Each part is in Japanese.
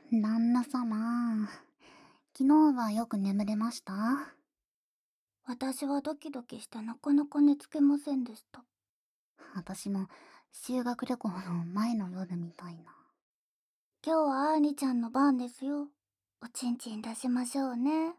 旦那様、昨日はよく眠れました？ 私はドキドキしてなかなか寝つけませんでした。 私も修学旅行の前の夜みたいな。 今日はアーニちゃんの番ですよ。おちんちん出しましょうね。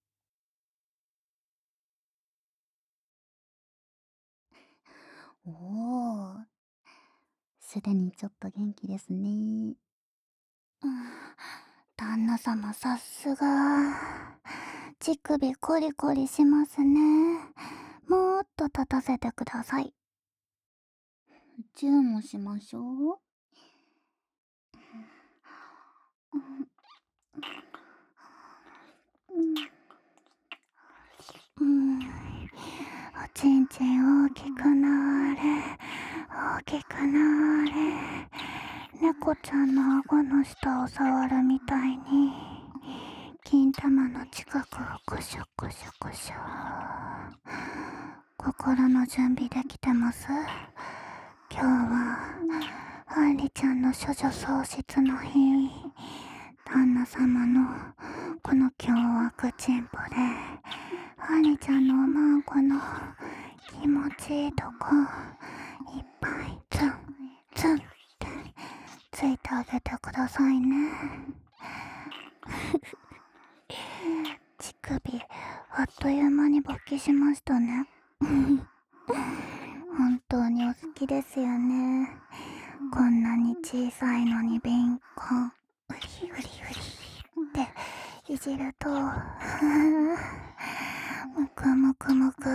おお、すでにちょっと元気ですね。 うん、旦那様さすが。乳首コリコリしますね。もっと立たせてください。 チューもしましょう。 うん、おちんちん大きくなれ、大きくなれ。猫ちゃんの顎の下を触るみたいに金玉の近くをコショコショコショ。心の準備できてます？今日はアンリちゃんの処女喪失の日。旦那様のこの凶悪チンポでアンリちゃんのおまんこの気持ちいいとこいっぱいツンツンってついてあげてくださいね。乳首あっという間に勃起しましたね。本当にお好きですよね。こんなに小さいのに敏感。うりうりうりっていじるとむくむくむく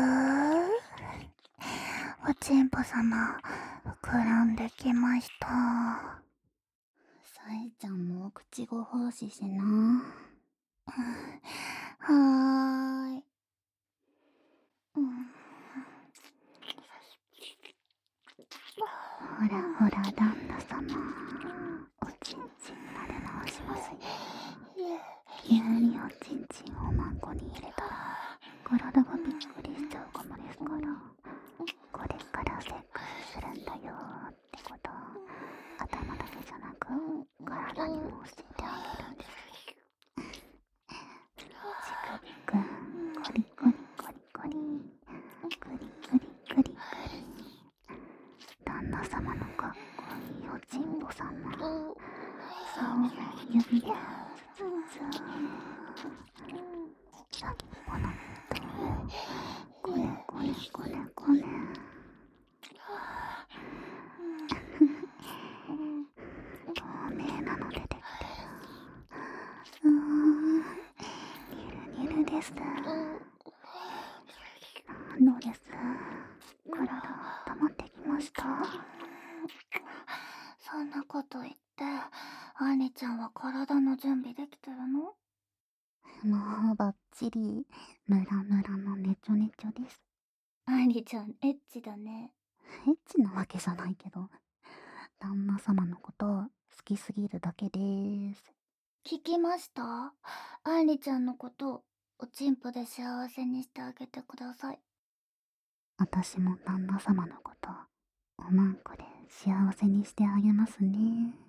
おちんぽ様膨らんできました。 さえちゃんもお口ご奉仕しな。 はーい。 ほらほら旦那様、おちんちん撫で回しますよ。急におちんちんをマンコに入れたら体がびっくりしちゃうかもですから、これからセックスするんだよってこと、頭だけじゃなく体にも教えてあげるんです。乳首くん、コリコリコリコリ、クリクリクリクリ。旦那様のかっこいいおちんぽ様、そう指でツンツン、先っぽのとこねこねこねこね。透明なの出てくる。ニルニルです。どうです？体温まってきました？ そんなこと言ってアンリちゃんは体の準備できてるの？ もうバッチリ、ムラムラのネチョネチョです。 アンリちゃんエッチだね。 エッチなわけじゃないけど、旦那様のこと好きすぎるだけです。 聞きました？アンリちゃんのことおちんぽで幸せにしてあげてください。 私も旦那様のことおまんこで幸せにしてあげますね。